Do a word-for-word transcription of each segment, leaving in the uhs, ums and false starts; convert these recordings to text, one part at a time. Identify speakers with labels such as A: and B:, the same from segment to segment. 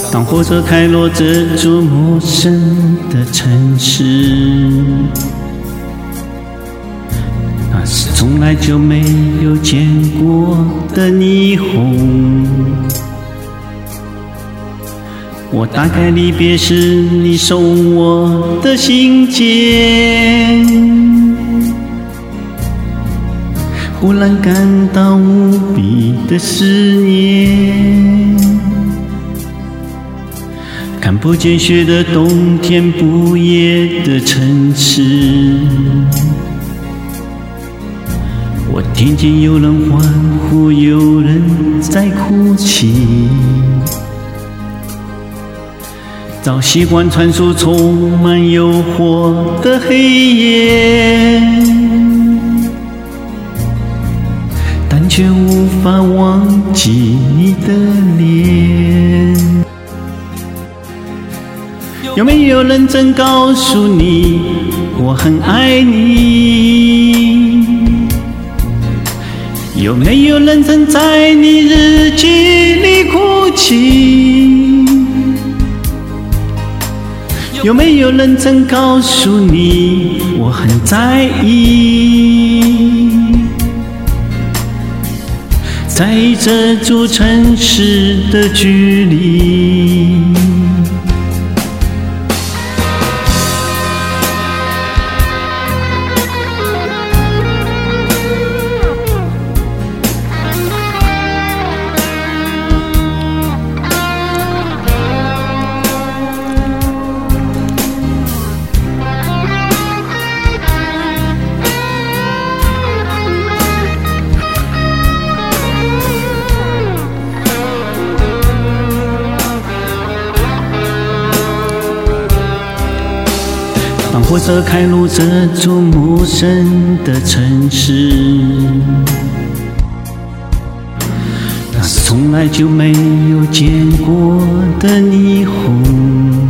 A: 当火车开落这座陌生的城市，那是从来就没有见过的霓虹。我打开离别时你送我的信件，忽然感到无比的思念。看不见雪的冬天，不夜的城市，我听见有人欢呼，有人在哭泣。早习惯穿梭充满诱惑的黑夜，但却无法忘记你的脸。有没有人曾告诉你我很爱你？有没有人曾在你日记里哭泣？有没有人曾告诉你我很在意？在意这座城市的距离。当火车开入这座陌生的城市，那是从来就没有见过的霓虹。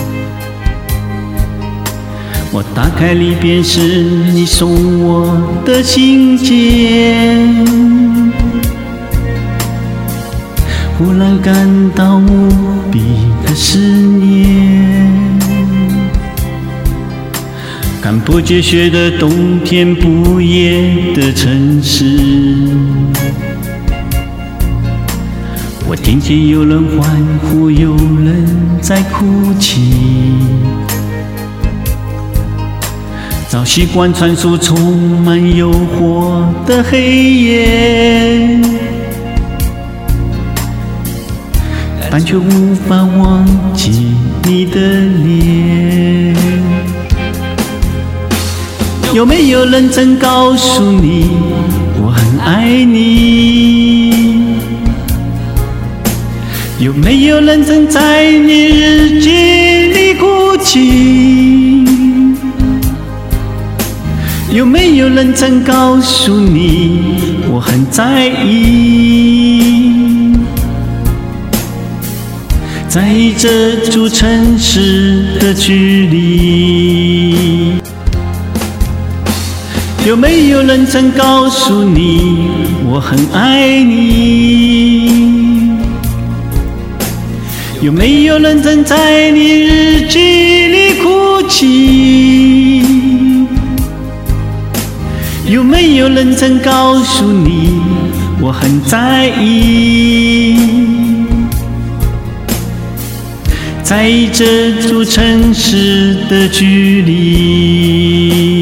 A: 我打开离别时你送我的信件，忽然感到无比的思念。看不见雪的冬天，不夜的城市，我听见有人欢呼，有人在哭泣。早习惯穿梭充满诱惑的黑夜，但却无法忘记你的脸。有没有人曾告诉你我很爱你？有没有人曾在你日记里哭泣？有没有人曾告诉你我很在意？在意这座城市的距离。有没有人曾告诉你我很爱你？有没有人曾在你日记里哭泣？有没有人曾告诉你我很在意？在意这座城市的距离。